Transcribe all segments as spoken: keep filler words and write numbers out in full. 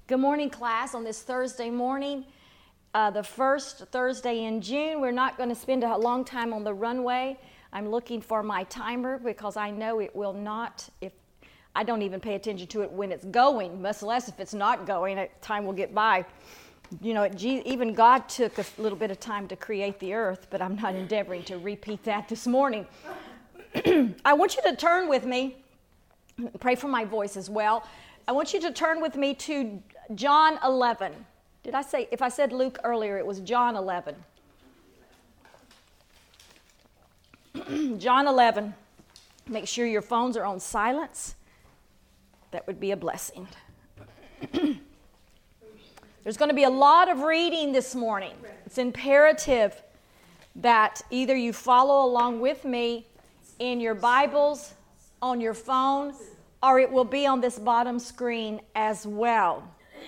Good morning, class, on this Thursday morning, uh, the first Thursday in June. We're not going to spend a long time on the runway. I'm looking for my timer because I know it will not, if I don't even pay attention to it when it's going, much less if it's not going, time will get by. You know, even God took a little bit of time to create the earth, but I'm not endeavoring to repeat that this morning. I want you to turn with me, pray for my voice as well. I want you to turn with me to John eleven. Did I say, if I said Luke earlier, it was John eleven. John eleven. Make sure your phones are on silence. That would be a blessing. There's going to be a lot of reading this morning. It's imperative that either you follow along with me in your Bibles, on your phone, or it will be on this bottom screen as well.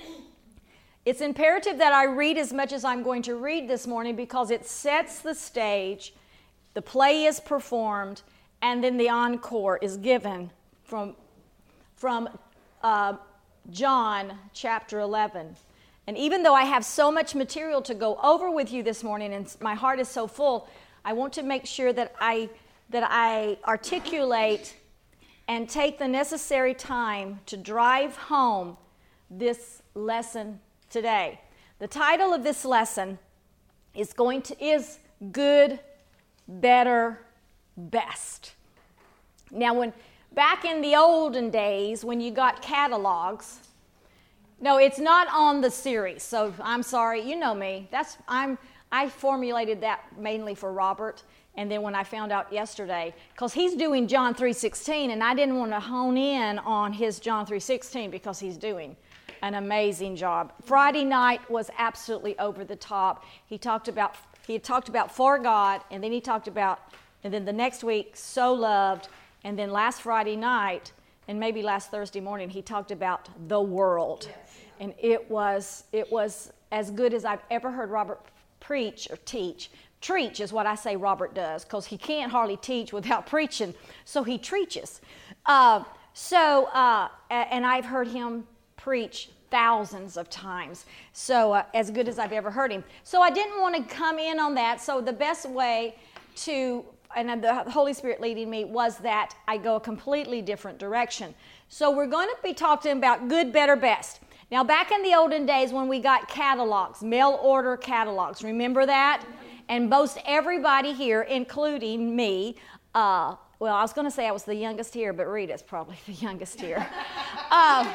It's imperative that I read as much as I'm going to read this morning because it sets the stage, the play is performed, and then the encore is given from, from uh, John chapter eleven. And even though I have so much material to go over with you this morning and my heart is so full, I want to make sure that I, that I articulate and take the necessary time to drive home this lesson today. The title of this lesson is going to is Good, Better, Best. Now, when back in the olden days, when you got catalogs, no, it's not on the series. So I'm sorry, you know me. That's I'm I formulated that mainly for Robert. And then when I found out yesterday, because he's doing John three sixteen, and I didn't want to hone in on his John three sixteen because he's doing an amazing job. Friday night was absolutely over the top. He talked about he had talked about for God, and then he talked about, and then the next week, so loved, and then last Friday night, and maybe last Thursday morning, he talked about the world, yes. And it was it was as good as I've ever heard Robert preach or teach. Treach is what I say Robert does, because he can't hardly teach without preaching, so he treaches. Uh, so, uh, and I've heard him preach thousands of times, so uh, as good as I've ever heard him. So I didn't want to come in on that, so the best way to, and the Holy Spirit leading me, was that I go a completely different direction. So we're going to be talking about good, better, best. Now, back in the olden days when we got catalogs, mail order catalogs, remember that? And most everybody here, including me, uh, well, I was going to say I was the youngest here, but Rita's probably the youngest here. um,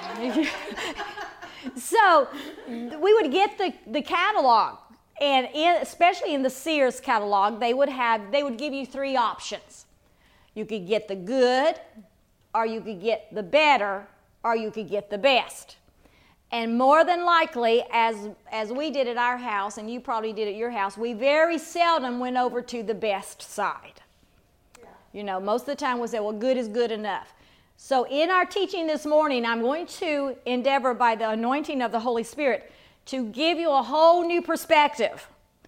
so we would get the, the catalog, and in, especially in the Sears catalog, they would have they would give you three options. You could get the good, or you could get the better, or you could get the best. And more than likely, as as we did at our house, and you probably did at your house, we very seldom went over to the best side. Yeah. You know, most of the time we say, well, good is good enough. So in our teaching this morning, I'm going to endeavor by the anointing of the Holy Spirit to give you a whole new perspective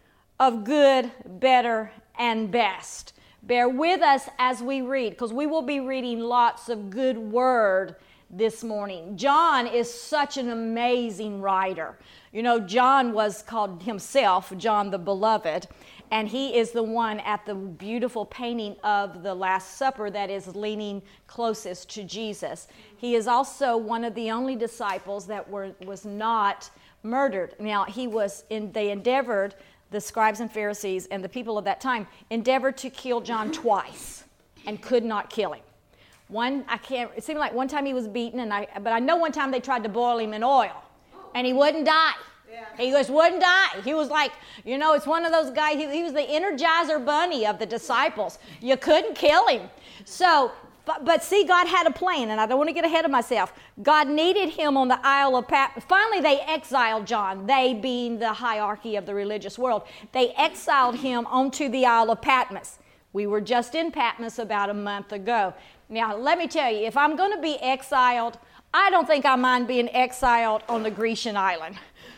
of good, better, and best. Bear with us as we read, because we will be reading lots of good word this morning. John is such an amazing writer. You know, John was called himself John the Beloved, and he is the one at the beautiful painting of the Last Supper that is leaning closest to Jesus. He is also one of the only disciples that were was not murdered. Now, he was in, they endeavored, the scribes and Pharisees and the people of that time endeavored to kill John twice and could not kill him. One, I can't, it seemed like one time he was beaten, and I, but I know one time they tried to boil him in oil, and he wouldn't die. Yeah. He just wouldn't die. He was like, you know, it's one of those guys, he, he was the Energizer Bunny of the disciples. You couldn't kill him. So, but, but see, God had a plan, and I don't want to get ahead of myself. God needed him on the Isle of Patmos. Finally, they exiled John, they being the hierarchy of the religious world. They exiled him onto the Isle of Patmos. We were just in Patmos about a month ago. Now, let me tell you, if I'm going to be exiled, I don't think I mind being exiled on the Grecian island.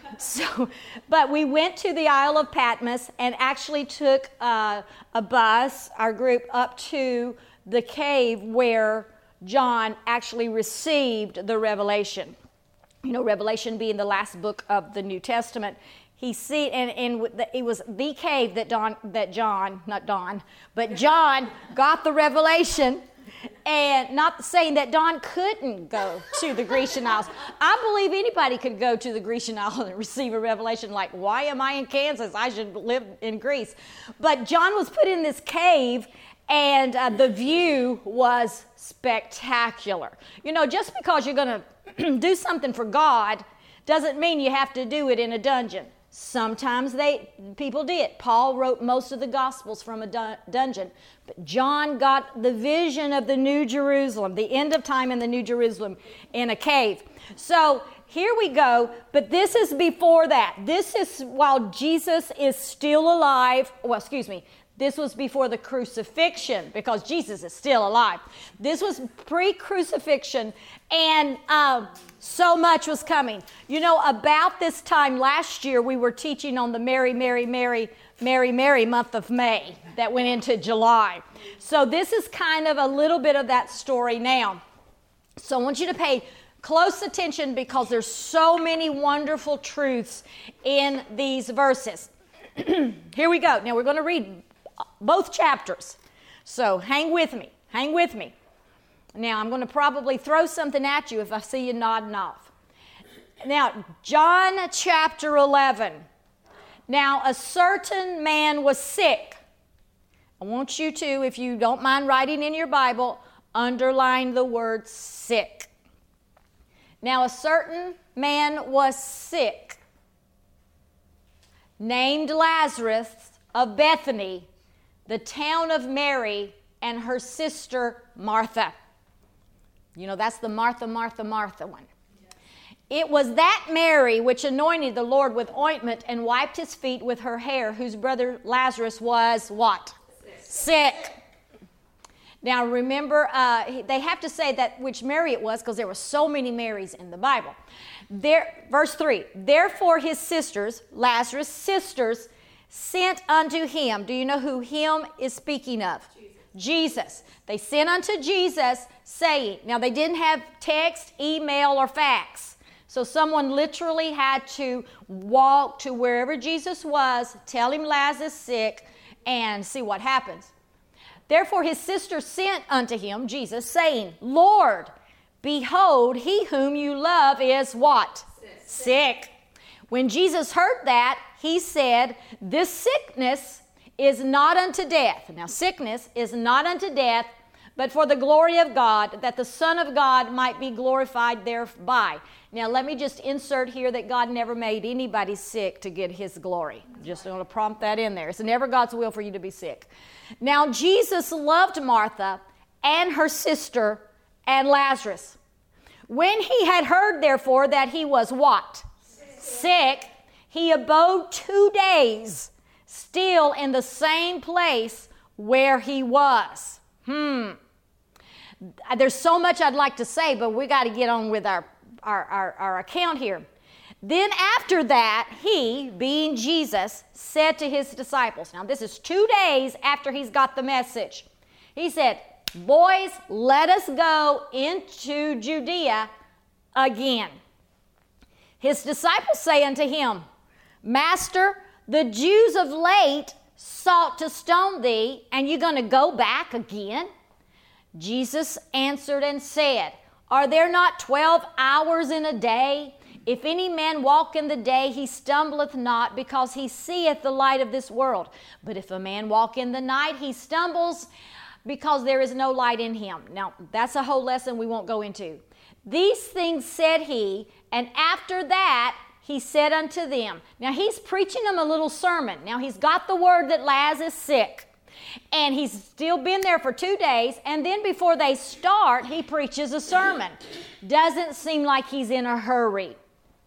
So, but we went to the Isle of Patmos and actually took uh, a bus, our group, up to the cave where John actually received the revelation. you know, Revelation being the last book of the New Testament. He see, and, and the, it was the cave that Don, that John, not Don, but John got the revelation. And not saying that Don couldn't go to the Grecian Isles. I believe anybody could go to the Grecian Isles and receive a revelation like, why am I in Kansas? I should live in Greece. But John was put in this cave, and uh, the view was spectacular. You know, just because you're going to do something for God doesn't mean you have to do it in a dungeon. Sometimes they people did. Paul wrote most of the Gospels from a dun- dungeon. But John got the vision of the New Jerusalem, the end of time in the New Jerusalem, in a cave. So here we go. But this is before that. This is while Jesus is still alive. Well, excuse me. This was before the crucifixion, because Jesus is still alive. This was pre-crucifixion, and uh, so much was coming. You know, about this time last year, we were teaching on the Mary, Mary, Mary, Mary, Mary month of May that went into July. So this is kind of a little bit of that story now. So I want you to pay close attention, because there's so many wonderful truths in these verses. Here we go. Now we're going to read both chapters. So hang with me. Hang with me. Now I'm going to probably throw something at you if I see you nodding off. Now, John chapter eleven. Now, a certain man was sick. I want you to, if you don't mind writing in your Bible, underline the word sick. Now, a certain man was sick, named Lazarus of Bethany, the town of Mary and her sister Martha. You know, that's the Martha, Martha, Martha one. It was that Mary which anointed the Lord with ointment and wiped his feet with her hair, whose brother Lazarus was what? Sick. Sick. Now remember, uh, they have to say that which Mary it was, because there were so many Marys in the Bible. There, verse three, therefore his sisters, Lazarus' sisters, sent unto him. Do you know who him is speaking of? Jesus. Jesus. They sent unto Jesus saying, now they didn't have text, email, or fax. So someone literally had to walk to wherever Jesus was, tell him Lazarus is sick, and see what happens. Therefore his sisters sent unto him, Jesus, saying, Lord, behold, he whom you love is what? Sick. Sick. When Jesus heard that, he said, this sickness is not unto death. Now, sickness is not unto death, but for the glory of God, that the Son of God might be glorified thereby. Now, let me just insert here that God never made anybody sick to get his glory. Just want to prompt that in there. It's never God's will for you to be sick. Now, Jesus loved Martha and her sister and Lazarus. When he had heard, therefore, that he was what? Sick. Sick. He abode two days still in the same place where he was. Hmm. There's so much I'd like to say, but we got to get on with our, our, our, our account here. Then after that, he, being Jesus, said to his disciples, now this is two days after he's got the message. He said, boys, let us go into Judea again. His disciples say unto him, Master, the Jews of late sought to stone thee, and you're going to go back again? Jesus answered and said, Are there not twelve hours in a day? If any man walk in the day, he stumbleth not, because he seeth the light of this world. But if a man walk in the night, he stumbles, because there is no light in him. Now, that's a whole lesson we won't go into. These things said he, and after that he said unto them. Now, he's preaching them a little sermon. Now, he's got the word that Lazarus is sick, and he's still been there for two days, and then before they start, he preaches a sermon. Doesn't seem like he's in a hurry.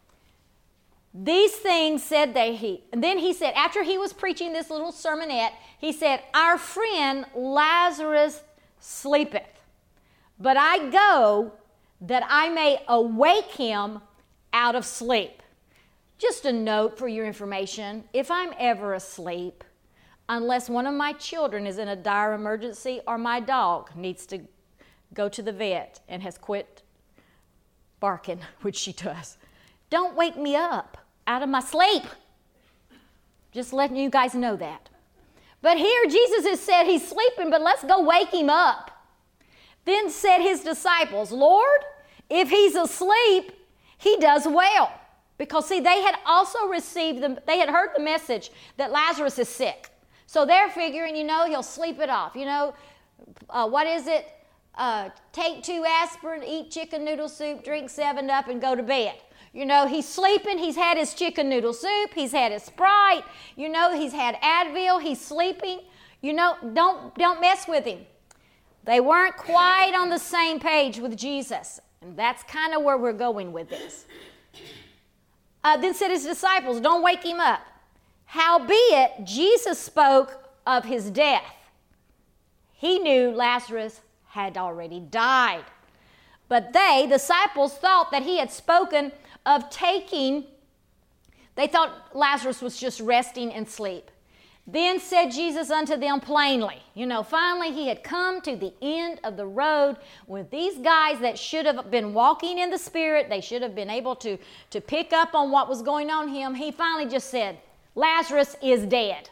These things said they he. And then he said, after he was preaching this little sermonette, he said, Our friend Lazarus sleepeth, but I go that I may awake him out of sleep. Just a note for your information, if I'm ever asleep, unless one of my children is in a dire emergency or my dog needs to go to the vet and has quit barking, which she does, Don't wake me up out of my sleep. Just letting you guys know that. But here Jesus has said he's sleeping, but let's go wake him up. Then said his disciples, Lord, if he's asleep, he does well. Because see, they had also received, the, they had heard the message that Lazarus is sick. So they're figuring, you know, he'll sleep it off. You know, uh, what is it? Uh, take two aspirin, eat chicken noodle soup, drink seven up, and go to bed. You know, he's sleeping, he's had his chicken noodle soup, he's had his Sprite, you know, he's had Advil, he's sleeping. You know, don't, don't mess with him. They weren't quite on the same page with Jesus. And that's kind of where we're going with this. Uh, then said his disciples, don't wake him up. Howbeit, Jesus spoke of his death. He knew Lazarus had already died. But they, disciples, thought that he had spoken of taking, they thought Lazarus was just resting and sleep. Then said Jesus unto them plainly, you know, finally he had come to the end of the road with these guys that should have been walking in the Spirit. They should have been able to, to pick up on what was going on in him. He finally just said, Lazarus is dead.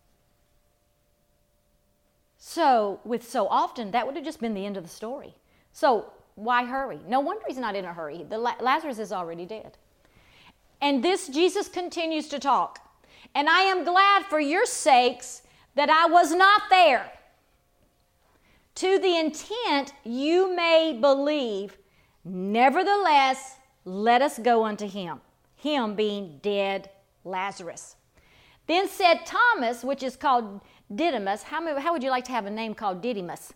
So, with so often, that would have just been the end of the story. So, why hurry? No wonder he's not in a hurry. The Lazarus is already dead. And this Jesus continues to talk. And I am glad for your sakes that I was not there, to the intent you may believe. Nevertheless, let us go unto him, him being dead Lazarus. Then said Thomas, which is called Didymus. How, many, how would you like to have a name called Didymus?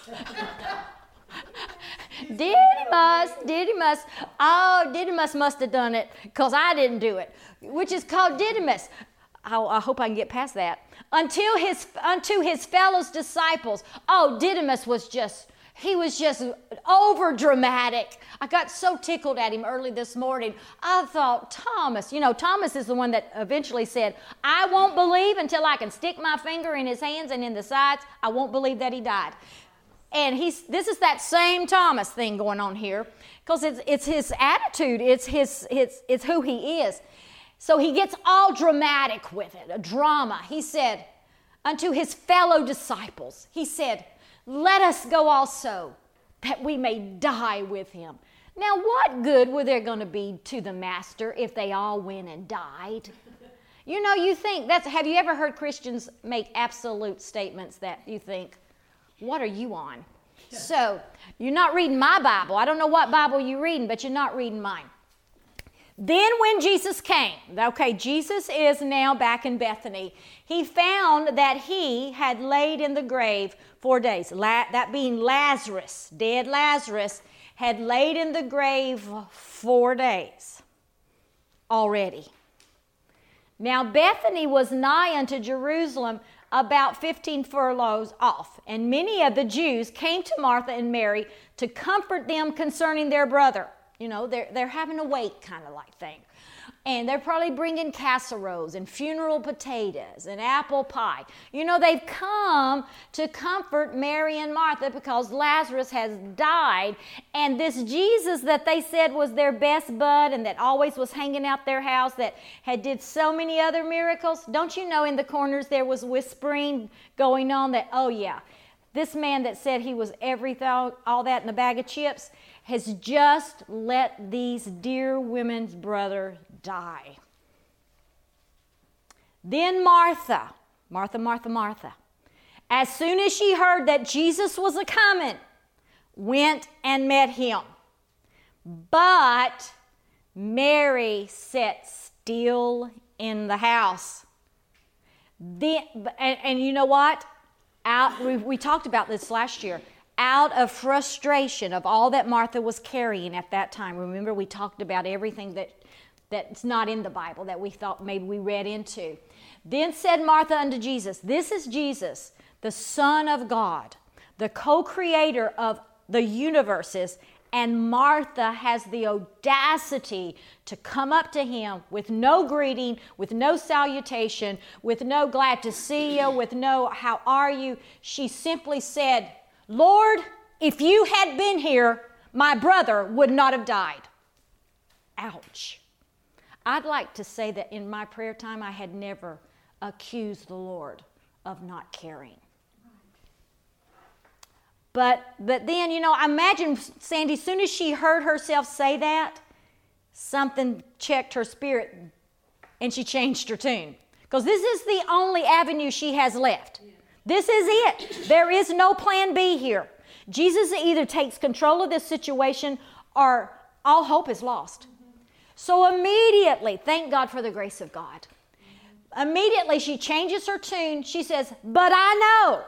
Didymus, Didymus. Oh, Didymus must have done it because I didn't do it, which is called Didymus. I, I hope I can get past that. Until his, unto his fellow disciples. Oh, Didymus was just, he was just over dramatic. I got so tickled at him early this morning. I thought, Thomas, you know, Thomas is the one that eventually said, I won't believe until I can stick my finger in his hands and in the sides. I won't believe that he died. And he's, this is that same Thomas thing going on here, because it's, it's his attitude, it's, his, it's, it's who he is. So he gets all dramatic with it, a drama. He said unto his fellow disciples, he said, let us go also, that we may die with him. Now, what good were there going to be to the master if they all went and died? You know, you think, that's, have you ever heard Christians make absolute statements that you think, what are you on? So, you're not reading my Bible. I don't know what Bible you're reading, but you're not reading mine. Then when Jesus came, okay, Jesus is now back in Bethany. He found that he had laid in the grave four days. La- that being Lazarus, dead Lazarus, had laid in the grave four days already. Now Bethany was nigh unto Jerusalem, about fifteen furlongs off. And many of the Jews came to Martha and Mary to comfort them concerning their brother. You know, they're, they're having a wake kind of like thing. And they're probably bringing casseroles and funeral potatoes and apple pie. You know, they've come to comfort Mary and Martha because Lazarus has died. And this Jesus that they said was their best bud and that always was hanging out their house, that had did so many other miracles. Don't you know in the corners there was whispering going on that, oh yeah, this man that said he was everything, all that in a bag of chips, has just let these dear women's brother die. Then Martha, Martha, Martha, Martha, as soon as she heard that Jesus was a-coming, went and met him. But Mary sat still in the house. Then, and, and you know what? Out, we, we talked about this last year. Out of frustration of all that Martha was carrying at that time. Remember, we talked about everything that that's not in the Bible that we thought maybe we read into. Then said Martha unto Jesus, this is Jesus, the Son of God, the co-creator of the universes, and Martha has the audacity to come up to him with no greeting, with no salutation, with no glad to see you, with no how are you. She simply said, Lord, if you had been here, my brother would not have died. Ouch. I'd like to say that in my prayer time, I had never accused the Lord of not caring. But but then, you know, I imagine Sandy, as soon as she heard herself say that, something checked her spirit and she changed her tune. Because this is the only avenue she has left. Yeah. This is it. There is no plan B here. Jesus either takes control of this situation or all hope is lost. Mm-hmm. So immediately, thank God for the grace of God. Mm-hmm. Immediately she changes her tune. She says, but I know.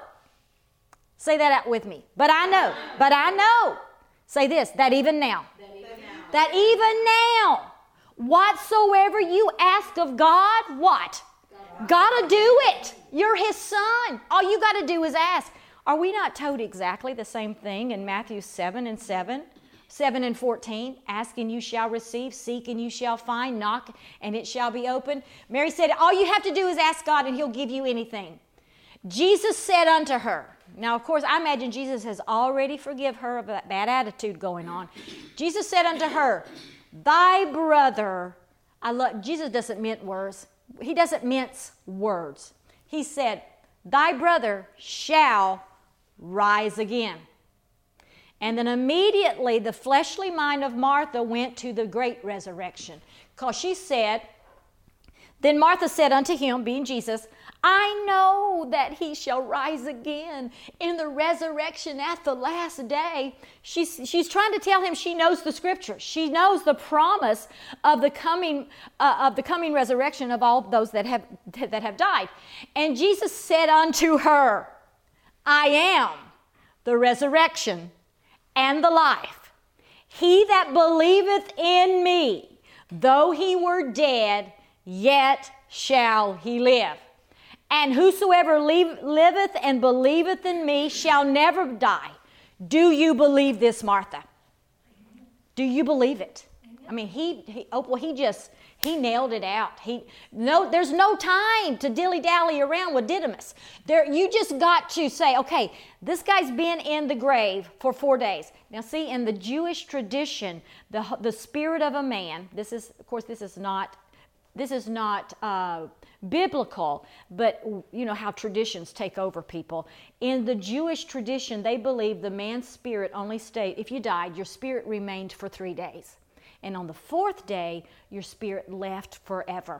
Say that out with me. But I know. But I know. Say this, that even now. That even now. That even now. Whatsoever you ask of God, what? Gotta do it. You're His son. All you got to do is ask. Are we not told exactly the same thing in Matthew seven and seven? seven and fourteen. Ask and you shall receive. Seek and you shall find. Knock and it shall be opened. Mary said, all you have to do is ask God and He'll give you anything. Jesus said unto her. Now, of course, I imagine Jesus has already forgiven her of that bad attitude going on. Jesus said unto her, thy brother, I love, Jesus doesn't mince words. He doesn't mince words. He said, thy brother shall rise again. And then immediately the fleshly mind of Martha went to the great resurrection. Because she said, then Martha said unto him, being Jesus, I know that he shall rise again in the resurrection at the last day. She's, she's trying to tell him she knows the scripture. She knows the promise of the coming uh, of the coming resurrection of all those that have that have died. And Jesus said unto her, I am the resurrection and the life. He that believeth in me, though he were dead, yet shall he live. And whosoever leave, liveth and believeth in me shall never die. Do you believe this, Martha? Do you believe it? I mean, he, he oh, well, he just, he nailed it out. He, no, there's no time to dilly-dally around with Didymus. There, you just got to say, okay, this guy's been in the grave for four days. Now, see, in the Jewish tradition, the, the spirit of a man, this is, of course, this is not, this is not, uh, biblical, but you know how traditions take over people. In the Jewish tradition, they believe the man's spirit only stayed, if you died, your spirit remained for three days. And on the fourth day, your spirit left forever.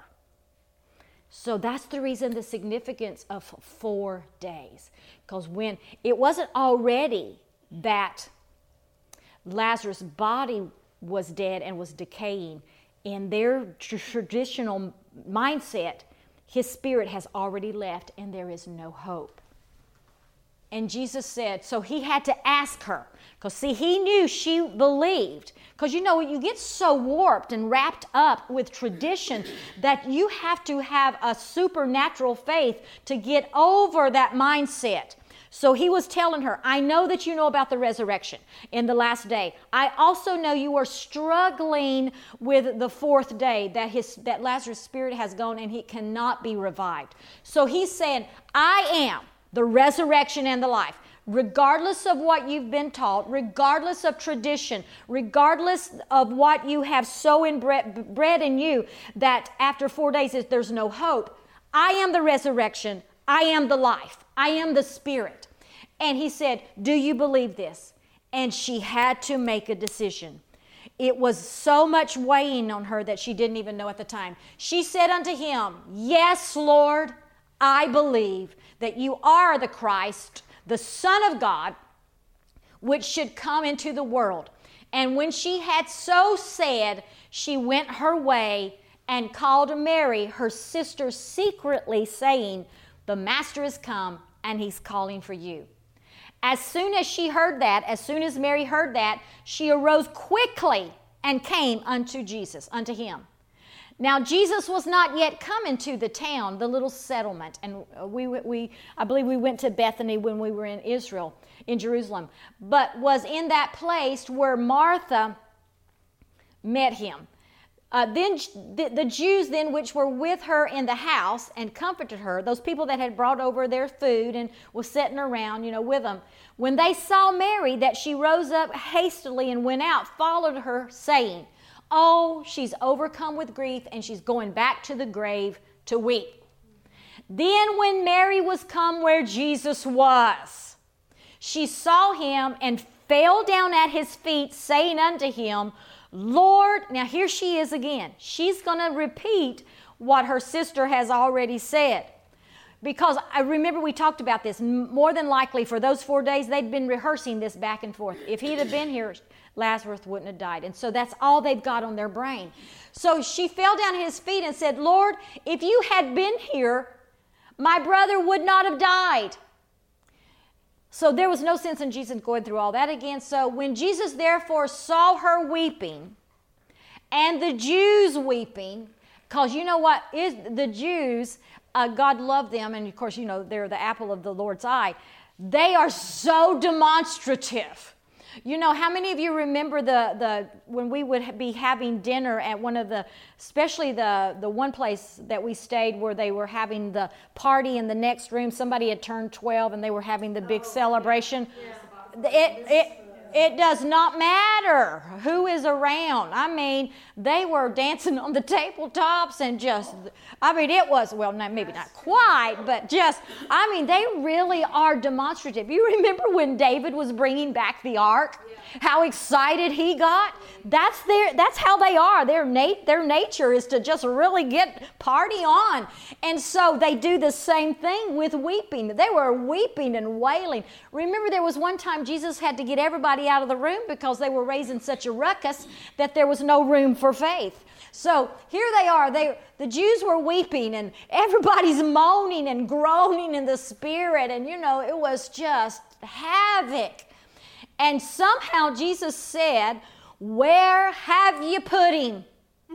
So that's the reason, the significance of four days. Because when it wasn't already that Lazarus' body was dead and was decaying, in their tr- traditional mindset, his spirit has already left and there is no hope. And Jesus said, so he had to ask her. Because see, he knew she believed. Because you know, you get so warped and wrapped up with tradition that you have to have a supernatural faith to get over that mindset. So he was telling her, I know that you know about the resurrection in the last day. I also know you are struggling with the fourth day, that his that Lazarus' spirit has gone and he cannot be revived. So he's saying, I am the resurrection and the life. Regardless of what you've been taught, regardless of tradition, regardless of what you have so inbred bred in you that after four days is there's no hope, I am the resurrection, I am the life. I am the spirit. And he said, do you believe this? And she had to make a decision. It was so much weighing on her that she didn't even know at the time. She said unto him, yes, Lord, I believe that you are the Christ, the Son of God, which should come into the world. And when she had so said, she went her way and called Mary, her sister, secretly, saying, the Master is come, and he's calling for you. As soon as she heard that, as soon as Mary heard that, she arose quickly and came unto Jesus, unto him. Now, Jesus was not yet come into the town, the little settlement. And we, we, I believe we went to Bethany when we were in Israel, in Jerusalem, but was in that place where Martha met him. Uh, then the, the Jews then which were with her in the house and comforted her, those people that had brought over their food and was sitting around, you know, with them, when they saw Mary, that she rose up hastily and went out, followed her, saying, Oh, she's overcome with grief, and she's going back to the grave to weep. Then when Mary was come where Jesus was, she saw him and fell down at his feet, saying unto him, Lord, now here she is again. She's going to repeat what her sister has already said. Because I remember we talked about this. More than likely, for those four days, they'd been rehearsing this back and forth. If he'd have been here, Lazarus wouldn't have died. And so that's all they've got on their brain. So she fell down at his feet and said, Lord, if you had been here, my brother would not have died. So there was no sense in Jesus going through all that again. So when Jesus therefore saw her weeping, and the Jews weeping, because you know what is the Jews, uh, God loved them, and of course, you know, they're the apple of the Lord's eye. They are so demonstrative. You know, how many of you remember the, the when we would be having dinner at one of the, especially the, the one place that we stayed where they were having the party in the next room. Somebody had turned twelve and they were having the big celebration. It, it, it does not matter who is around. I mean, they were dancing on the tabletops and just, I mean, it was, well, not, maybe not quite, but just, I mean, they really are demonstrative. You remember when David was bringing back the ark? How excited he got? That's their, that's how they are. Their, nat- their nature is to just really get party on. And so they do the same thing with weeping. They were weeping and wailing. Remember, there was one time Jesus had to get everybody out of the room because they were raising such a ruckus that there was no room for faith. So here they are. They, the Jews were weeping and everybody's moaning and groaning in the spirit. And, you know, it was just havoc. And somehow Jesus said, where have you put him?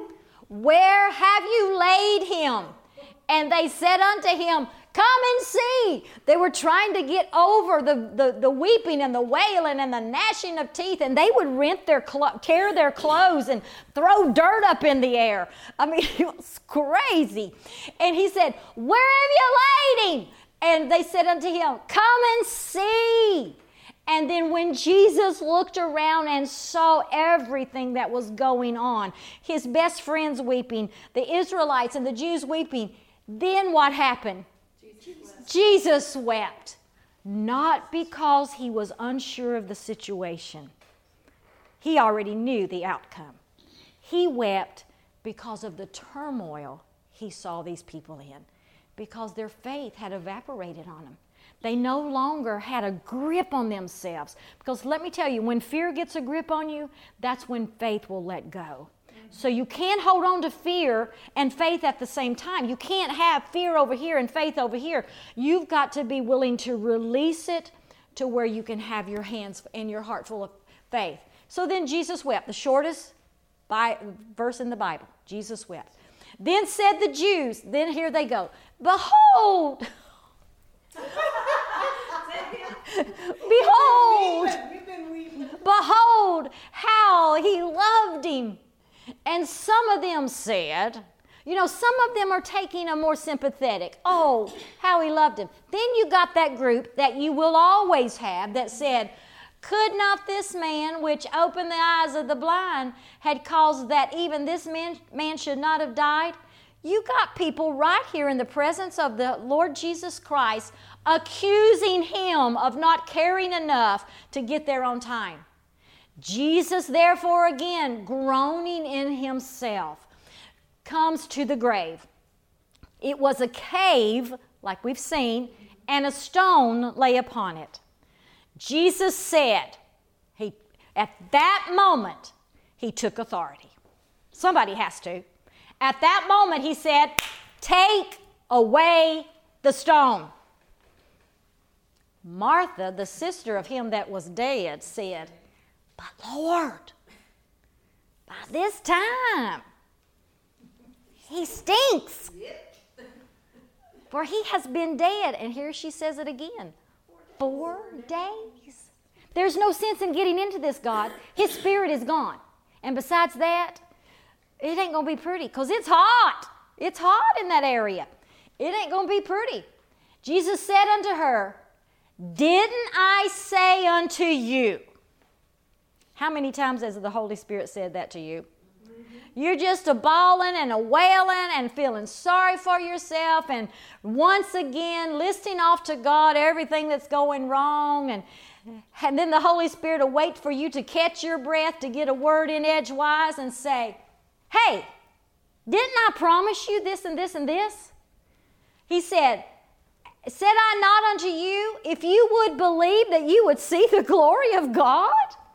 Where have you laid him? And they said unto him, come and see. They were trying to get over the, the, the weeping and the wailing and the gnashing of teeth, and they would rent their clo- tear their clothes and throw dirt up in the air. I mean, it was crazy. And he said, where have you laid him? And they said unto him, come and see. And then when Jesus looked around and saw everything that was going on, his best friends weeping, the Israelites and the Jews weeping, then what happened? Jesus wept. Jesus wept. Not because he was unsure of the situation. He already knew the outcome. He wept because of the turmoil he saw these people in, because their faith had evaporated on them. They no longer had a grip on themselves. Because let me tell you, when fear gets a grip on you, that's when faith will let go. So you can't hold on to fear and faith at the same time. You can't have fear over here and faith over here. You've got to be willing to release it to where you can have your hands and your heart full of faith. So then Jesus wept, the shortest by, verse in the Bible. Jesus wept. Then said the Jews, then here they go, behold, behold, behold how he loved him. And some of them said, you know, some of them are taking a more sympathetic, oh, how he loved him. Then you got that group that you will always have that said, could not this man which opened the eyes of the blind had caused that even this man, man should not have died? You got people right here in the presence of the Lord Jesus Christ accusing him of not caring enough to get there on time. Jesus, therefore, again, groaning in himself, comes to the grave. It was a cave, like we've seen, and a stone lay upon it. Jesus said, he, at that moment, he took authority. Somebody has to. At that moment, he said, take away the stone. Martha, the sister of him that was dead, said, but Lord, by this time, he stinks. For he has been dead. And here she says it again. Four days. There's no sense in getting into this, God. His spirit is gone. And besides that, it ain't going to be pretty because it's hot. It's hot in that area. It ain't going to be pretty. Jesus said unto her, didn't I say unto you? How many times has the Holy Spirit said that to you? You're just a bawling and a wailing and feeling sorry for yourself, and once again listing off to God everything that's going wrong, and, and then the Holy Spirit will wait for you to catch your breath to get a word in edgewise and say, hey, didn't I promise you this and this and this? He said, said I not unto you, if you would believe that you would see the glory of God?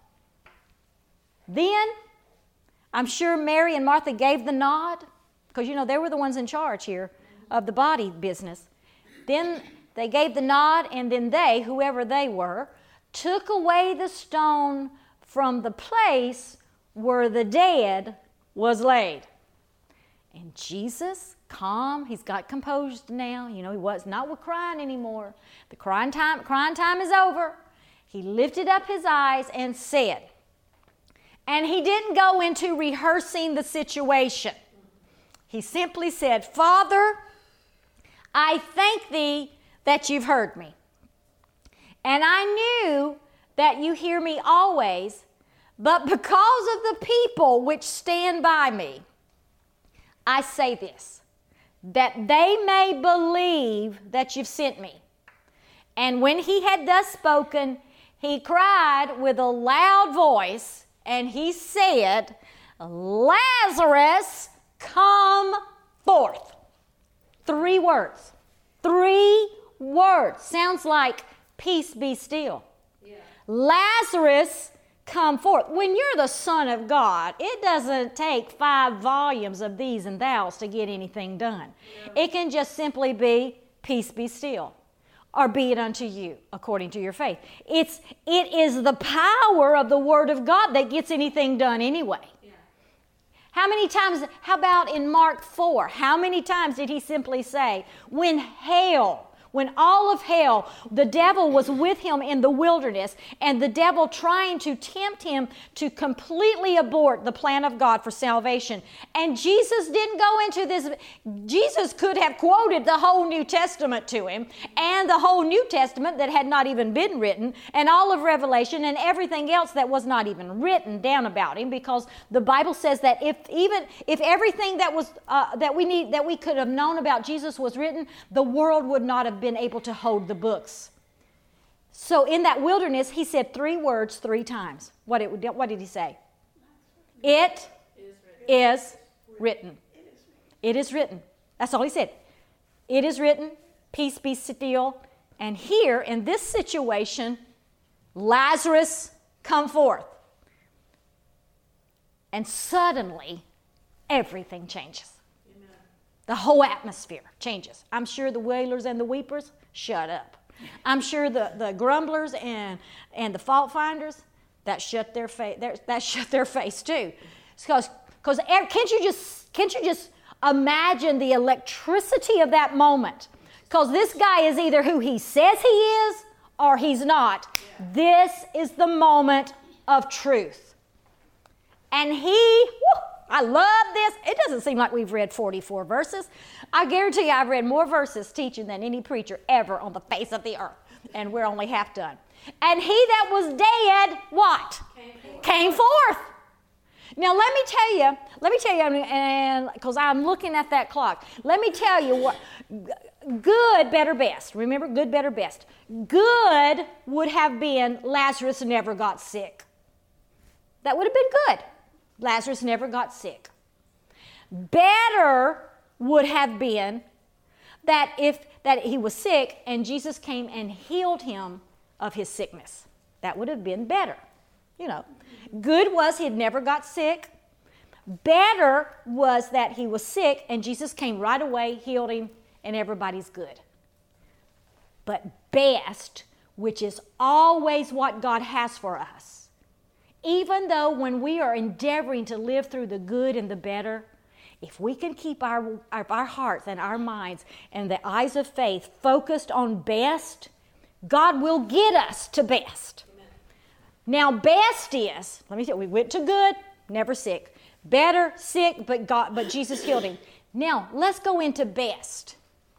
Then, I'm sure Mary and Martha gave the nod, because, you know, they were the ones in charge here of the body business. Then they gave the nod, and then they, whoever they were, took away the stone from the place where the dead was laid. And Jesus, calm, he's got composed now. You know, he was not with crying anymore. The crying time, crying time is over. He lifted up his eyes and said, and he didn't go into rehearsing the situation. He simply said, Father, I thank thee that you've heard me. And I knew that you hear me always, but because of the people which stand by me, I say this, that they may believe that you've sent me. And when he had thus spoken, he cried with a loud voice, and he said, Lazarus, come forth. Three words. Three words. Sounds like peace be still. Yeah. Lazarus, come forth. When you're the Son of God, it doesn't take five volumes of these and thous to get anything done. Yeah. It can just simply be, peace be still, or be it unto you according to your faith. It's, it is the power of the Word of God that gets anything done anyway. Yeah. How many times, how about in Mark four, how many times did he simply say, when hell, when all of hell, the devil was with him in the wilderness, and the devil trying to tempt him to completely abort the plan of God for salvation. And Jesus didn't go into this. Jesus could have quoted the whole New Testament to him, and the whole New Testament that had not even been written, and all of Revelation, and everything else that was not even written down about him, because the Bible says that if even if everything that was uh, that we need that we could have known about Jesus was written, the world would not have been able to hold the books. So in that wilderness, he said three words three times. What, it, what did he say? It is written. It is written. That's all he said. It is written. Peace be still. And here in this situation, Lazarus, come forth. And suddenly, everything changes. The whole atmosphere changes. I'm sure the wailers and the weepers shut up. I'm sure the, the grumblers and, and the fault finders, that shut their face that shut their face too. Because because can't you just can't you just imagine the electricity of that moment? Because this guy is either who he says he is or he's not. Yeah. This is the moment of truth. And he, whoo, I love this. It doesn't seem like we've read forty-four verses. I guarantee you I've read more verses teaching than any preacher ever on the face of the earth. And we're only half done. And he that was dead, what? Came forth. Came forth. Now let me tell you, let me tell you, and because I'm looking at that clock, let me tell you what, good, better, best. Remember, good, better, best. Good would have been Lazarus never got sick. That would have been good. Lazarus never got sick. Better would have been that if that he was sick and Jesus came and healed him of his sickness. That would have been better. You know, good was he had never got sick. Better was that he was sick and Jesus came right away, healed him, and everybody's good. But best, which is always what God has for us, even though when we are endeavoring to live through the good and the better, if we can keep our, our, our hearts and our minds and the eyes of faith focused on best, God will get us to best. Amen. Now, best is, let me tell you, we went to good, never sick. Better, sick, but God, but Jesus healed him. Now, let's go into best.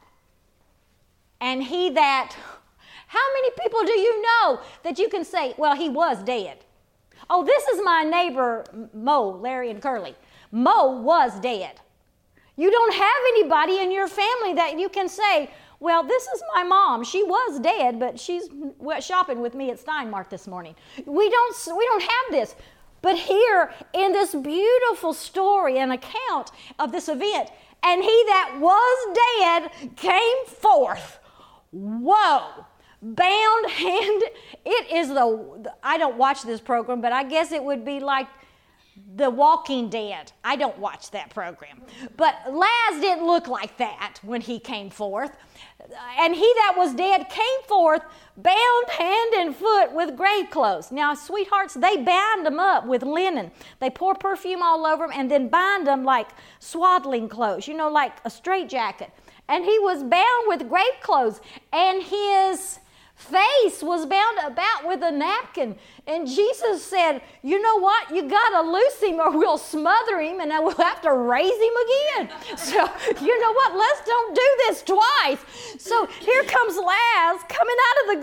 And he that, how many people do you know that you can say, well, he was dead? Oh, this is my neighbor, Mo, Larry, and Curly. Mo was dead. You don't have anybody in your family that you can say, well, this is my mom. She was dead, but she's shopping with me at Steinmart this morning. We don't, we don't have this. But here in this beautiful story and account of this event, and he that was dead came forth. Whoa. Bound hand. It is the, I don't watch this program, but I guess it would be like The Walking Dead. I don't watch that program. But Laz didn't look like that when he came forth. And he that was dead came forth, bound hand and foot with grave clothes. Now, sweethearts, they bind them up with linen. They pour perfume all over them and then bind them like swaddling clothes, you know, like a straitjacket. And he was bound with grave clothes, and his face was bound about with a napkin. And Jesus said, you know what? You got to loose him or we'll smother him and I will have to raise him again. So, you know what? Let's don't do this twice. So here comes Laz coming out of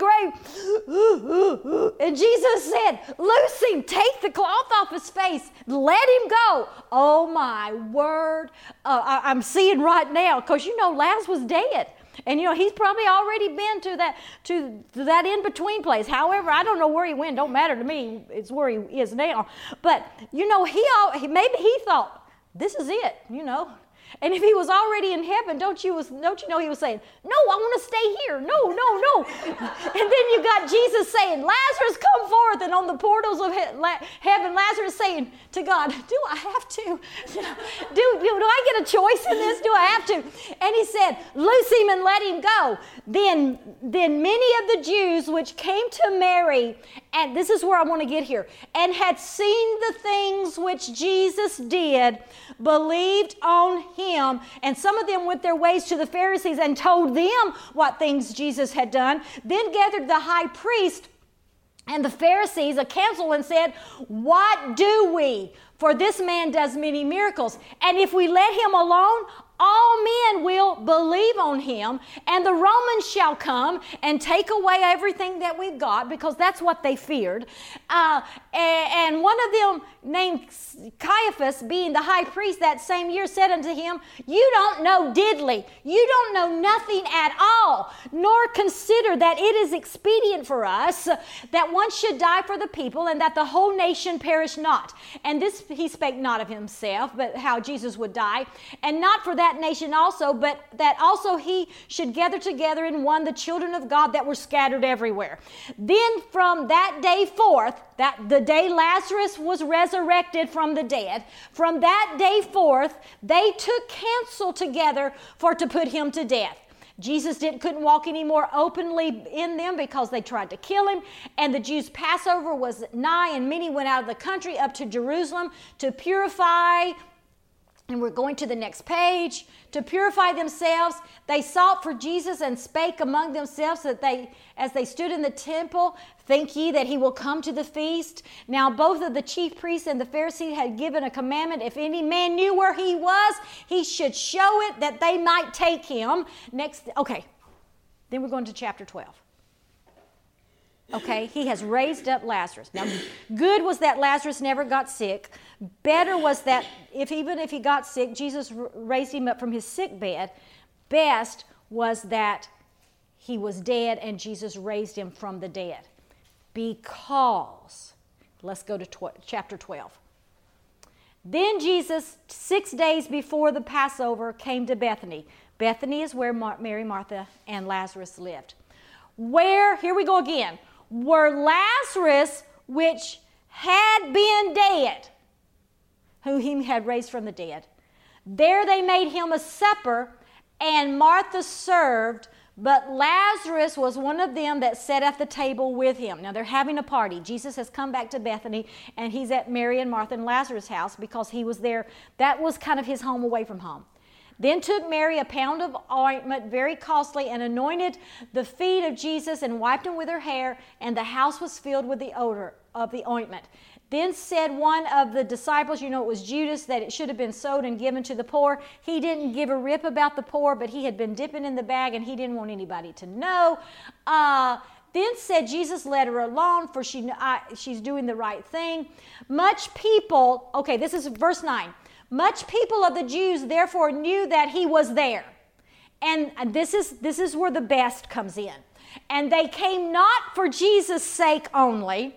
the grave. And Jesus said, loose him. Take the cloth off his face. Let him go. Oh, my word. Uh, I, I'm seeing right now, because, you know, Laz was dead. And, you know, he's probably already been to that to, to that in-between place. However, I don't know where he went. Don't matter to me. It's where he is now. But, you know, he maybe he thought, this is it, you know. And if he was already in heaven, don't you, was, don't you know he was saying, no, I want to stay here. No, no, no. And then you got Jesus saying, Lazarus, come forth. And on the portals of he- heaven, Lazarus saying to God, do I have to? Do, do, do I get a choice in this? Do I have to? And he said, loose him and let him go. Then, then many of the Jews which came to Mary, and this is where I want to get here, and had seen the things which Jesus did, believed on him. And some of them went their ways to the Pharisees and told them what things Jesus had done. Then gathered the high priest and the Pharisees a council and said, what do we? For this man does many miracles. And if we let him alone, all men will believe on him, and the Romans shall come and take away everything that we've got, because that's what they feared. Uh, and, and one of them, named Caiaphas, being the high priest that same year, said unto him, you don't know diddly. You don't know nothing at all, nor consider that it is expedient for us that one should die for the people, and that the whole nation perish not. And this he spake not of himself, but how Jesus would die, and not for that nation also, but that also he should gather together in one the children of God that were scattered everywhere. Then from that day forth, that the day Lazarus was resurrected from the dead, from that day forth, they took counsel together for to put him to death. Jesus didn't, couldn't walk anymore openly in them because they tried to kill him. And the Jews' Passover was nigh, and many went out of the country up to Jerusalem to purify. And we're going to the next page. To purify themselves, they sought for Jesus and spake among themselves that they, as they stood in the temple, think ye that he will come to the feast? Now both of the chief priests and the Pharisees had given a commandment, if any man knew where he was, he should show it that they might take him. Next, okay. Then we're going to chapter twelve. Okay, he has raised up Lazarus. Now, good was that Lazarus never got sick. Better was that if even if he got sick, Jesus r- raised him up from his sick bed. Best was that he was dead and Jesus raised him from the dead. Because, let's go to tw- chapter twelve. Then Jesus, six days before the Passover, came to Bethany. Bethany is where Mar- Mary, Martha, and Lazarus lived. Where, here we go again, were Lazarus, which had been dead, who he had raised from the dead. There they made him a supper, and Martha served, but Lazarus was one of them that sat at the table with him. Now they're having a party. Jesus has come back to Bethany, and he's at Mary and Martha and Lazarus' house because he was there. That was kind of his home away from home. Then took Mary a pound of ointment, very costly, and anointed the feet of Jesus and wiped them with her hair, and the house was filled with the odor of the ointment. Then said one of the disciples, you know, it was Judas, that it should have been sold and given to the poor. He didn't give a rip about the poor, but he had been dipping in the bag, and he didn't want anybody to know. Uh, Then said Jesus, let her alone, for she I, she's doing the right thing. Much people, okay, this is verse nine. Much people of the Jews therefore knew that he was there. And this is, this is where the best comes in. And they came not for Jesus' sake only,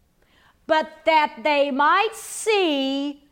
but that they might see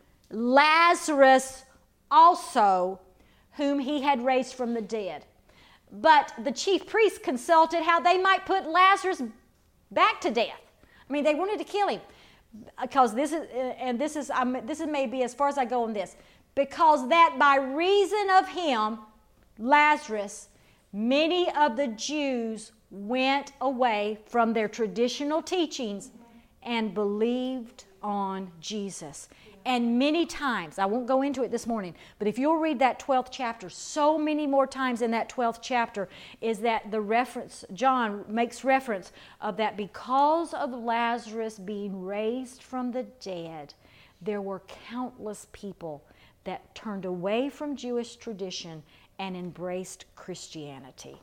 Lazarus also, whom he had raised from the dead. But the chief priests consulted how they might put Lazarus back to death. I mean, they wanted to kill him. Because this is, and this is, um, this is maybe as far as I go on this, because that by reason of him, Lazarus, many of the Jews went away from their traditional teachings and believed on Jesus. And many times, I won't go into it this morning, but if you'll read that twelfth chapter, so many more times in that twelfth chapter is that the reference, John makes reference of that because of Lazarus being raised from the dead, there were countless people that turned away from Jewish tradition and embraced Christianity.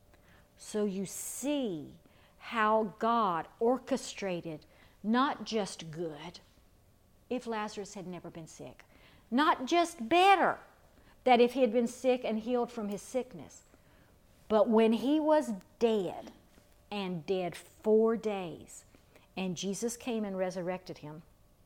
So you see how God orchestrated not just good, if Lazarus had never been sick. Not just better, that if he had been sick and healed from his sickness. But when he was dead, and dead four days, and Jesus came and resurrected him,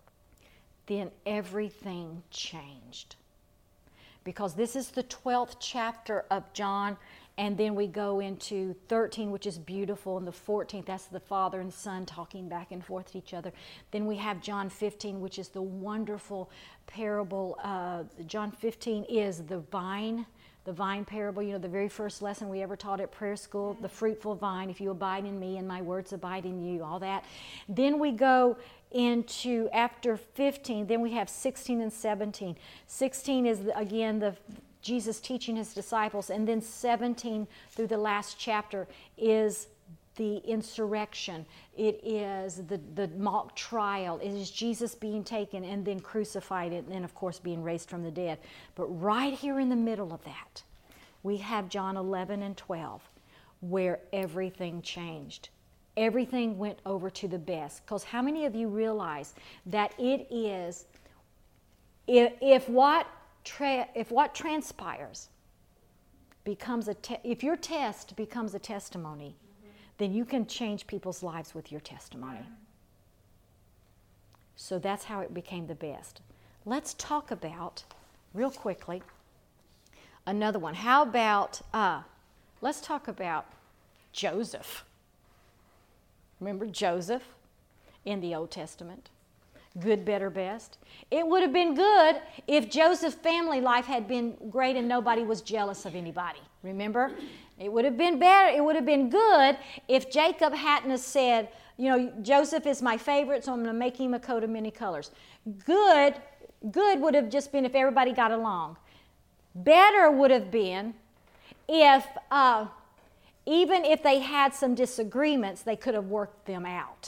then everything changed. Because this is the twelfth chapter of John, and then we go into thirteen, which is beautiful, and the fourteenth, that's the Father and Son talking back and forth to each other. Then we have John fifteen, which is the wonderful parable. Uh, John fifteen is the vine, the vine parable. You know, the very first lesson we ever taught at prayer school, the fruitful vine, if you abide in me and my words abide in you, all that. Then we go into, after fifteen, then we have sixteen and seventeen. sixteen is, again, the Jesus teaching his disciples, and then seventeen through the last chapter is the insurrection. It is the, the mock trial. It is Jesus being taken and then crucified, and then, of course, being raised from the dead. But right here in the middle of that, we have John eleven and twelve, where everything changed. Everything went over to the best. Because how many of you realize that it is, if, if what Tra- if what transpires becomes a te- if your test becomes a testimony, mm-hmm. then you can change people's lives with your testimony. Right. So that's how it became the best. Let's talk about, real quickly, another one. How about, uh, let's talk about Joseph. Remember Joseph in the Old Testament? Good, better, best. It would have been good if Joseph's family life had been great and nobody was jealous of anybody. Remember? It would have been better. It would have been good if Jacob hadn't have said, you know, Joseph is my favorite, so I'm going to make him a coat of many colors. Good, good would have just been if everybody got along. Better would have been if, uh, even if they had some disagreements, they could have worked them out.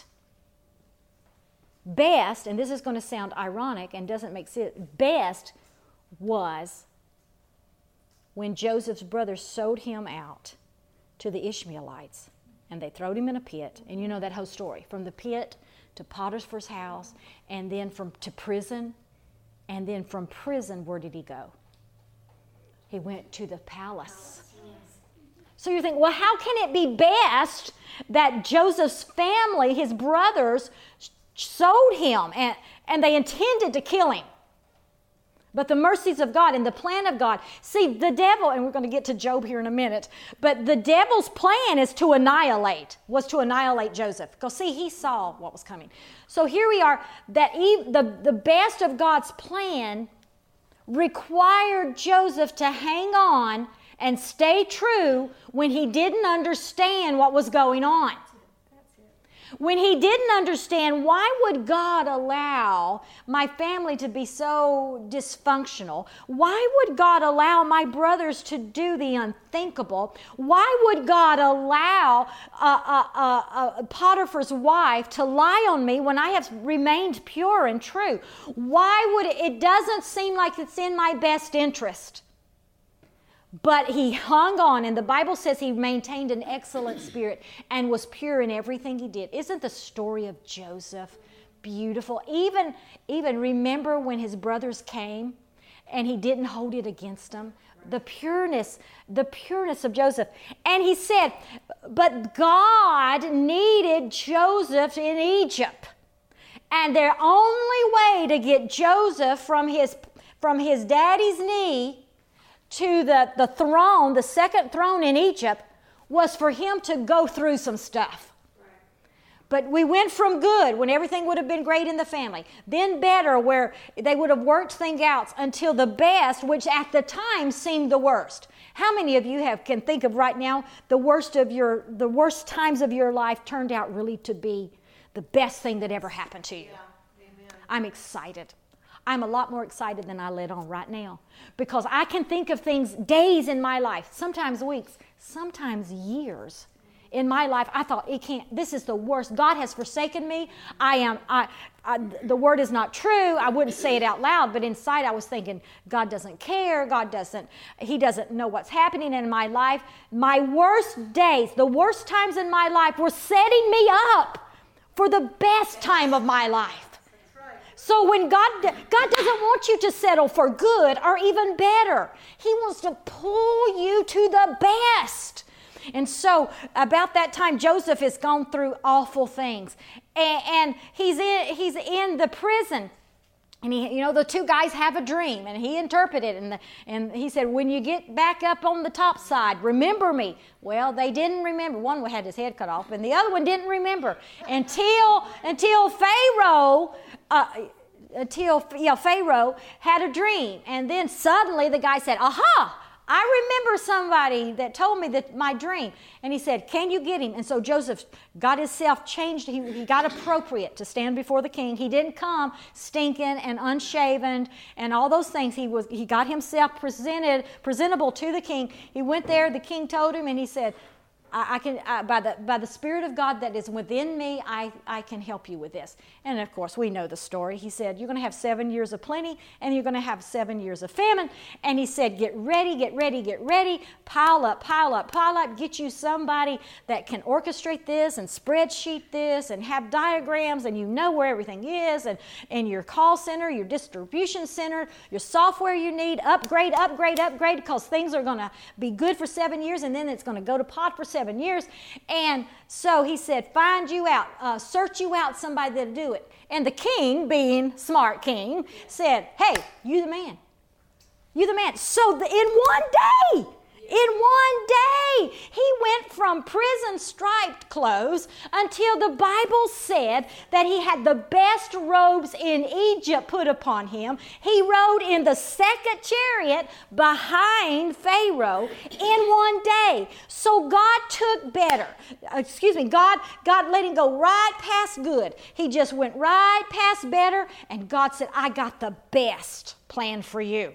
Best, and this is going to sound ironic and doesn't make sense, best was when Joseph's brothers sold him out to the Ishmaelites, and they throwed him in a pit. And you know that whole story, from the pit to Potiphar's house, and then from to prison, and then from prison, where did he go? He went to the palace. So you think, well, how can it be best that Joseph's family, his brothers, sold him, and, and they intended to kill him? But the mercies of God and the plan of God. See, the devil, and we're going to get to Job here in a minute, but the devil's plan is to annihilate, was to annihilate Joseph. Because see, he saw what was coming. So here we are, that Eve, the, the best of God's plan required Joseph to hang on and stay true when he didn't understand what was going on. When he didn't understand, why would God allow my family to be so dysfunctional? Why would God allow my brothers to do the unthinkable? Why would God allow uh, uh, uh, uh, Potiphar's wife to lie on me when I have remained pure and true? Why would it? It doesn't seem like it's in my best interest. But he hung on, and the Bible says he maintained an excellent spirit and was pure in everything he did. Isn't the story of Joseph beautiful? Even, even remember when his brothers came and he didn't hold it against him. The pureness, the pureness of Joseph. And he said, but God needed Joseph in Egypt. And their only way to get Joseph from his, from his daddy's knee to the, the throne, the second throne in Egypt, was for him to go through some stuff. But we went from good, when everything would have been great in the family, then better, where they would have worked things out, until the best, which at the time seemed the worst. How many of you have can think of right now the worst of your the worst times of your life turned out really to be the best thing that ever happened to you? Yeah. Amen. I'm excited. I'm a lot more excited than I let on right now, because I can think of things, days in my life, sometimes weeks, sometimes years. In my life, I thought, it can't, this is the worst. God has forsaken me. I am, I, I, the word is not true. I wouldn't say it out loud, but inside I was thinking, God doesn't care. God doesn't, he doesn't know what's happening in my life. My worst days, the worst times in my life were setting me up for the best time of my life. So when God, God doesn't want you to settle for good or even better. He wants to pull you to the best. And so about that time, Joseph has gone through awful things. And, and he's in he's in the prison. And he, you know, the two guys have a dream, and he interpreted it. And, the, and he said, when you get back up on the top side, remember me. Well, they didn't remember. One had his head cut off, and the other one didn't remember until until Pharaoh. Uh, until yeah, Pharaoh had a dream. And then suddenly the guy said, aha! I remember somebody that told me that my dream. And he said, can you get him? And so Joseph got himself changed. He, he got appropriate to stand before the king. He didn't come stinking and unshaven and all those things. He was he got himself presented presentable to the king. He went there. The king told him, and he said, I, I can I, by the by the Spirit of God that is within me, I, I can help you with this. And of course, we know the story. He said, you're going to have seven years of plenty, and you're going to have seven years of famine. And he said, get ready, get ready, get ready, pile up, pile up, pile up, get you somebody that can orchestrate this and spreadsheet this and have diagrams, and you know where everything is, and, and your call center, your distribution center, your software you need, upgrade, upgrade, upgrade, because things are going to be good for seven years, and then it's going to go to pot for seven years. And so he said, find you out, uh, search you out somebody that'll do it. And the king, being smart king, said, hey, you the man. You the man. So the, in one day, in one day, he went from prison striped clothes until the Bible said that he had the best robes in Egypt put upon him. He rode in the second chariot behind Pharaoh in one day. So God took better. Excuse me, God, God let him go right past good. He just went right past better, and God said, I got the best plan for you.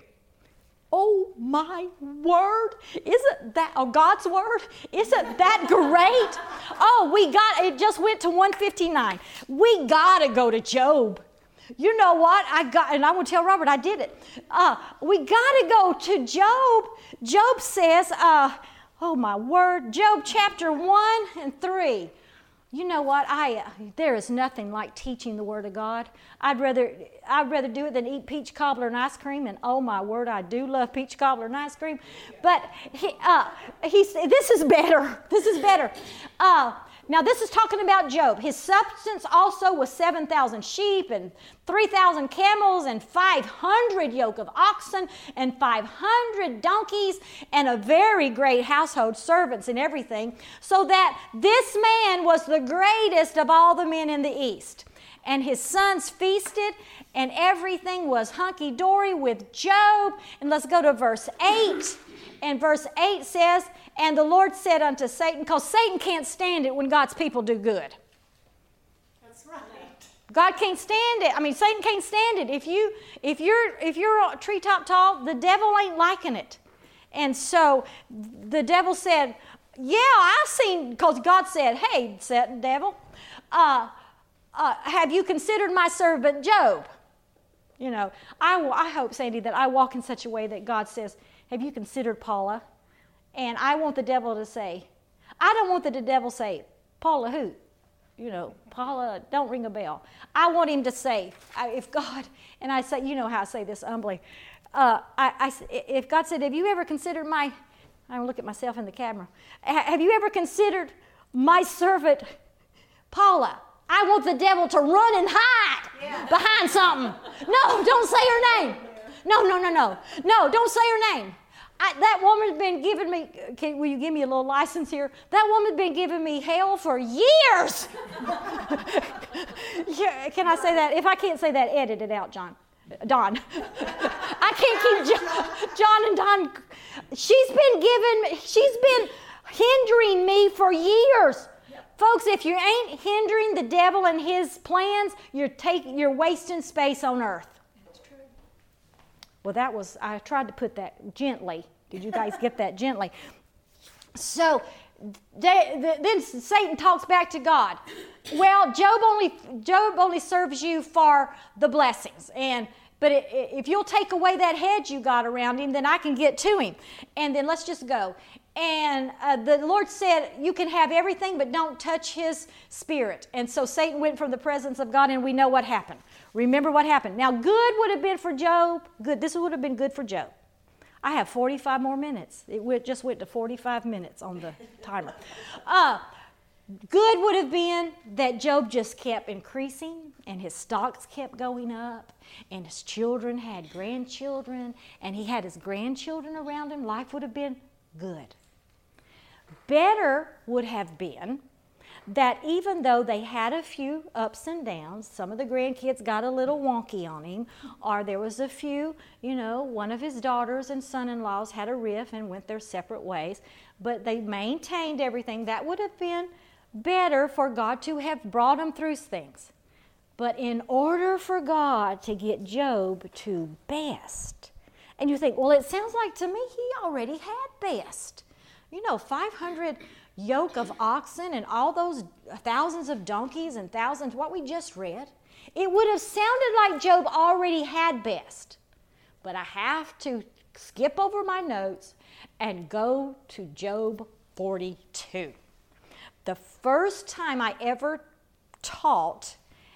Oh my word, isn't that, oh God's word, isn't that great? Oh, we got, it just went to one fifty-nine. We got to go to Job. You know what, I got, and I will tell Robert I did it. Uh, we got to go to Job. Job says, uh, oh my word, Job chapter one and three. You know what? I uh, there is nothing like teaching the Word of God. I'd rather I'd rather do it than eat peach cobbler and ice cream. And oh my word, I do love peach cobbler and ice cream. But he uh, he this is better. This is better. Uh, now this is talking about Job. His substance also was seven thousand sheep and three thousand camels and five hundred yoke of oxen and five hundred donkeys and a very great household, servants and everything, so that this man was the greatest of all the men in the East. And his sons feasted, and everything was hunky-dory with Job. And let's go to verse eight. And verse eight says, and the Lord said unto Satan, because Satan can't stand it when God's people do good. That's right. God can't stand it. I mean, Satan can't stand it. If you if you're if you're a treetop tall, the devil ain't liking it. And so the devil said, yeah, I've seen, because God said, hey, devil, uh, uh, have you considered my servant Job? You know, I, I hope, Sandy, that I walk in such a way that God says, have you considered Paula? And I want the devil to say, I don't want the devil to say, Paula who? You know, Paula, don't ring a bell. I want him to say, if God, and I say, you know how I say this humbly, uh, I, I, if God said, have you ever considered my, I look at myself in the camera, have you ever considered my servant Paula? I want the devil to run and hide yeah. behind something. No, don't say her name. No, no, no, no. No, don't say her name. I, that woman's been giving me, can, will you give me a little license here? That woman's been giving me hell for years. Can I say that? If I can't say that, edit it out, John. Don. I can't keep John, John and Don. She's been giving, she's been hindering me for years. Folks, if you ain't hindering the devil and his plans, you're taking, you're wasting space on earth. That's true. Well, that was, I tried to put that gently. Did you guys get that gently? So, they, the, then Satan talks back to God. Well, Job only, Job only serves you for the blessings. And But it, if you'll take away that hedge you got around him, then I can get to him. And then let's just go. And uh, the Lord said, you can have everything, but don't touch his spirit. And so Satan went from the presence of God, and we know what happened. Remember what happened. Now, good would have been for Job. Good. This would have been good for Job. I have forty-five more minutes. It went, just went to forty-five minutes on the timer. Uh, good would have been that Job just kept increasing, and his stocks kept going up, and his children had grandchildren, and he had his grandchildren around him. Life would have been good. Better would have been that even though they had a few ups and downs, some of the grandkids got a little wonky on him, or there was a few, you know, one of his daughters and son-in-laws had a riff and went their separate ways, but they maintained everything. That would have been better for God to have brought them through things. But in order for God to get Job to best, and you think, well, it sounds like to me he already had best. You know, five hundred yoke of oxen and all those thousands of donkeys and thousands, what we just read. It would have sounded like Job already had best. But I have to skip over my notes and go to Job forty-two. The first time I ever taught,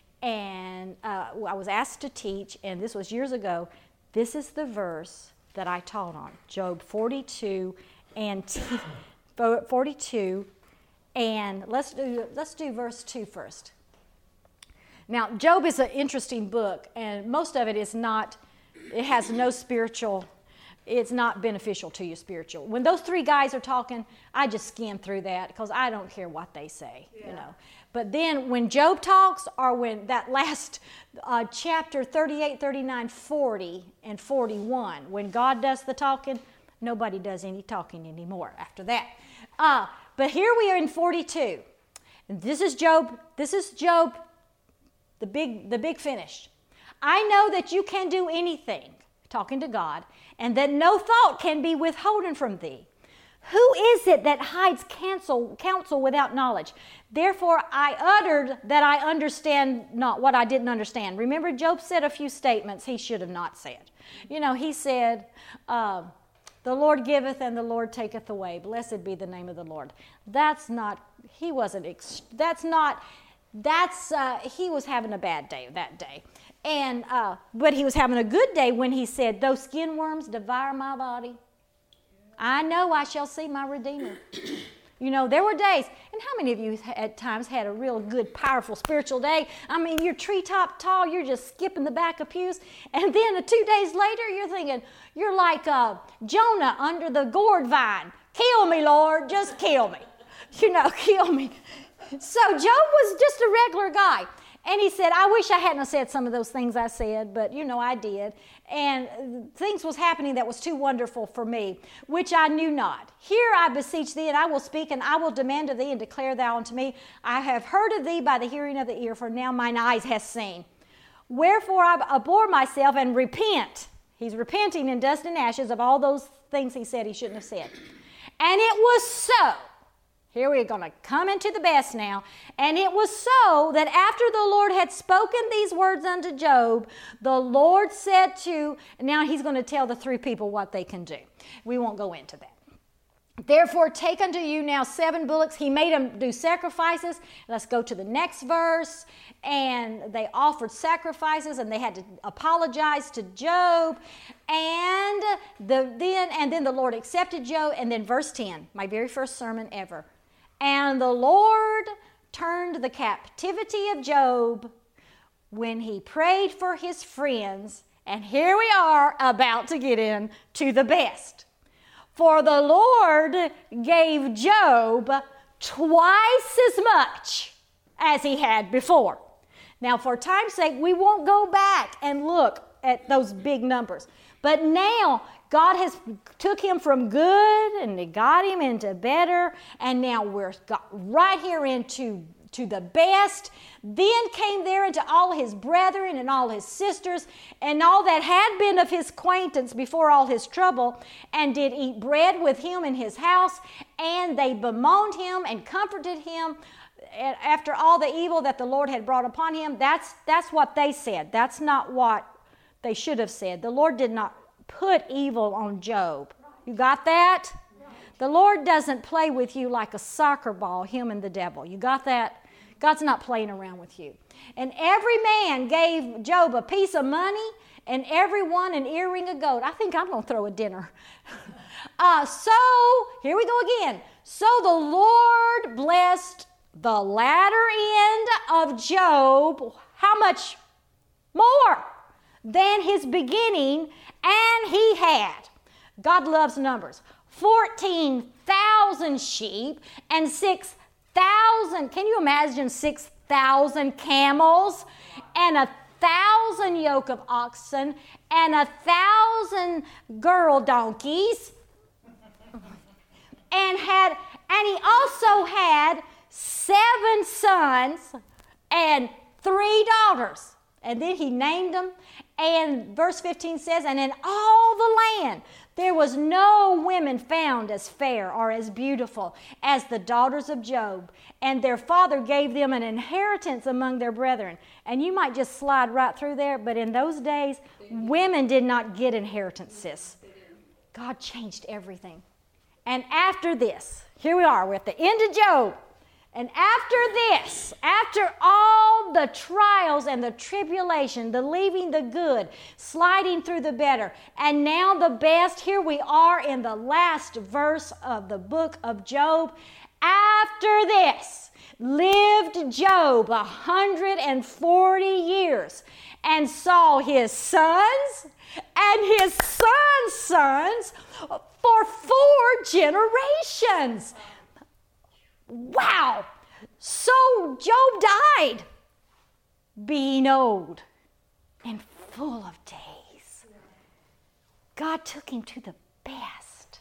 and uh, I was asked to teach, and this was years ago, this is the verse that I taught on, Job forty-two and t- forty-two, and let's do let's do verse two first. Now, Job is an interesting book, and most of it is not. It has no spiritual. It's not beneficial to you spiritual. When those three guys are talking, I just skim through that because I don't care what they say, yeah. you know. But then when Job talks, or when that last uh, chapter thirty-eight, thirty-nine, forty, and forty-one, when God does the talking, nobody does any talking anymore after that. Uh, but here we are in forty-two. And this is Job. This is Job, the big, the big finish. I know that you can do anything, talking to God, and that no thought can be withholden from thee. Who is it that hides counsel, counsel without knowledge? Therefore I uttered that I understand not what I didn't understand. Remember, Job said a few statements he should have not said. You know, he said, uh, the Lord giveth and the Lord taketh away. Blessed be the name of the Lord. That's not, he wasn't, ex- that's not, that's, uh, he was having a bad day that day. And, uh, but he was having a good day when he said, those skin worms devour my body. I know I shall see my Redeemer. You know, there were days, and how many of you at times had a real good, powerful spiritual day? I mean, you're treetop tall, you're just skipping the back of pews, and then uh, two days later, you're thinking, you're like uh, Jonah under the gourd vine. Kill me, Lord, just kill me. You know, kill me. So Job was just a regular guy. And he said, I wish I hadn't said some of those things I said, but, you know, I did. And things was happening that was too wonderful for me, which I knew not. Hear, I beseech thee, and I will speak, and I will demand of thee, and declare thou unto me. I have heard of thee by the hearing of the ear, for now mine eyes have seen. Wherefore I abhor myself and repent. He's repenting in dust and ashes of all those things he said he shouldn't have said. And it was so. Here we're going to come into the best now. And it was so that after the Lord had spoken these words unto Job, the Lord said to, now he's going to tell the three people what they can do. We won't go into that. Therefore, take unto you now seven bullocks. He made them do sacrifices. Let's go to the next verse. And they offered sacrifices, and they had to apologize to Job. And the then and then the Lord accepted Job. And then verse ten, my very first sermon ever. And the Lord turned the captivity of Job when he prayed for his friends. And here we are about to get into the best. For the Lord gave Job twice as much as he had before. Now, for time's sake, we won't go back and look at those big numbers. But now, God has took him from good and he got him into better. And now we're got right here into to the best. Then came there into all his brethren and all his sisters and all that had been of his acquaintance before all his trouble, and did eat bread with him in his house, and they bemoaned him and comforted him after all the evil that the Lord had brought upon him. That's, that's what they said. That's not what they should have said. The Lord did not put evil on Job. You got that? The Lord doesn't play with you like a soccer ball, him and the devil. You got that? God's not playing around with you. And every man gave Job a piece of money, and every one an earring of gold. I think I'm going to throw a dinner. uh, so, here we go again. So the Lord blessed the latter end of Job, how much more than his beginning, and he had. God loves numbers. fourteen thousand sheep and six thousand, can you imagine six thousand camels and a thousand yoke of oxen and a thousand girl donkeys? And had and he also had seven sons and three daughters. And then he named them. And verse fifteen says, and in all the land there was no women found as fair or as beautiful as the daughters of Job. And their father gave them an inheritance among their brethren. And you might just slide right through there, but in those days, women did not get inheritances. God changed everything. And after this, here we are, we're at the end of Job. And after this, after all the trials and the tribulation, the leaving the good, sliding through the better, and now the best, here we are in the last verse of the book of Job. After this, lived Job a hundred and forty years, and saw his sons and his sons' sons for four generations. Wow! So Job died, being old and full of days. God took him to the best.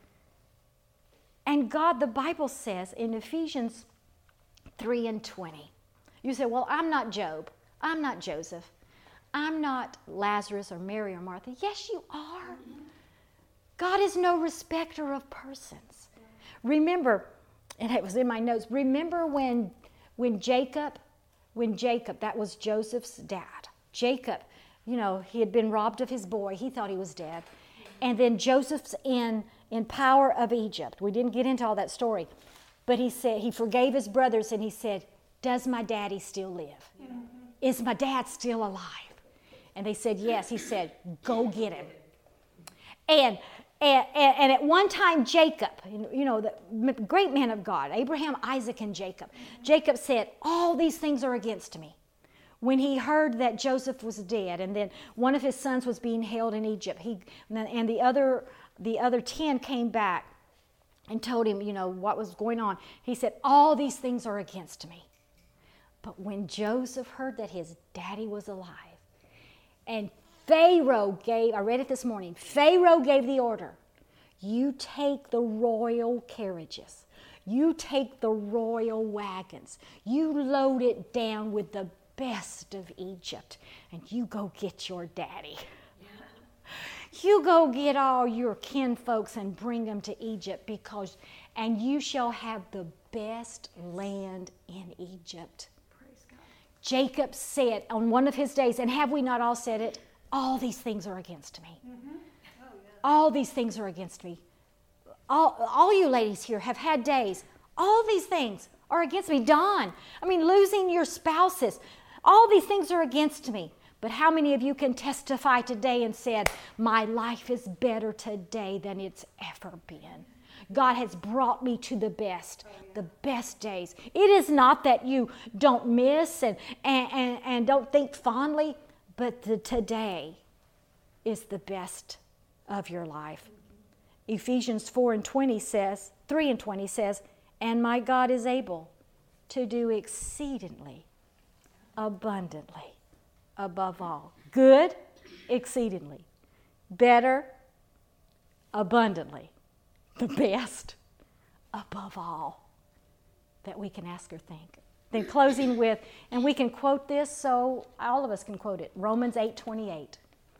And God, the Bible says in Ephesians three and twenty, you say, well, I'm not Job. I'm not Joseph. I'm not Lazarus or Mary or Martha. Yes, you are. God is no respecter of persons. Remember, and it was in my notes, remember when, when Jacob, when Jacob, that was Joseph's dad. Jacob, you know, he had been robbed of his boy. He thought he was dead. And then Joseph's in, in power of Egypt. We didn't get into all that story. But he said, he forgave his brothers and he said, does my daddy still live? Mm-hmm. Is my dad still alive? And they said, yes. He said, go get him. And And, and, and at one time, Jacob, you know, the great man of God, Abraham, Isaac, and Jacob, Jacob said, all these things are against me. When he heard that Joseph was dead, and then one of his sons was being held in Egypt, he and the other the other ten came back and told him, you know, what was going on. He said, all these things are against me. But when Joseph heard that his daddy was alive, and Pharaoh gave, I read it this morning, Pharaoh gave the order, you take the royal carriages, you take the royal wagons, you load it down with the best of Egypt, and you go get your daddy. Yeah. You go get all your kinfolks and bring them to Egypt, because, and you shall have the best land in Egypt. Praise God. Jacob said on one of his days, and have we not all said it? All these things are against me. Mm-hmm. Oh, yeah. All these things are against me. all, all you ladies here have had days. All these things are against me. Dawn, I mean, losing your spouses. All these things are against me. But how many of you can testify today and said, my life is better today than it's ever been? God has brought me to the best, the best days. It is not that you don't miss and, and, and, and don't think fondly, but the today is the best of your life. Ephesians four and twenty says, three and twenty says, and my God is able to do exceedingly, abundantly, above all. Good, exceedingly. Better, abundantly. The best, above all, that we can ask or think. Then closing with, and we can quote this so all of us can quote it, Romans eight twenty-eight.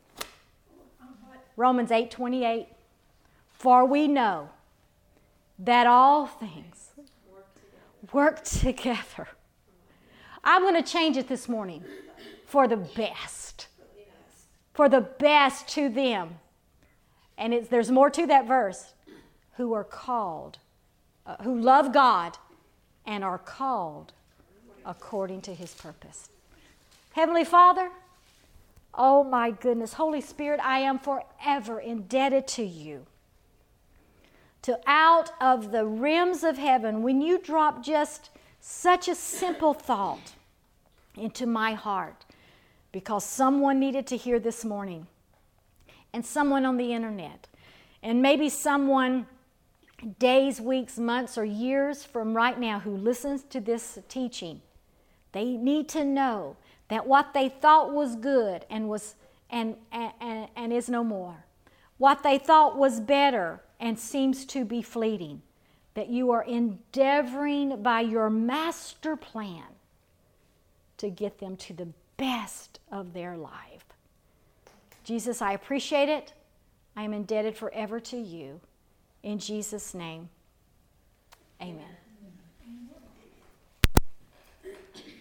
Romans eight twenty-eight. For we know that all things work together. I'm going to change it this morning. For the best. For the best to them. And it's, there's more to that verse. Who are called, uh, who love God and are called according to his purpose. Heavenly Father, oh my goodness, Holy Spirit, I am forever indebted to you. To out of the rims of heaven, when you drop just such a simple thought into my heart, because someone needed to hear this morning, and someone on the internet, and maybe someone days, weeks, months, or years from right now who listens to this teaching, they need to know that what they thought was good and was and, and, and is no more, what they thought was better and seems to be fleeting, that you are endeavoring by your master plan to get them to the best of their life. Jesus, I appreciate it. I am indebted forever to you. In Jesus' name,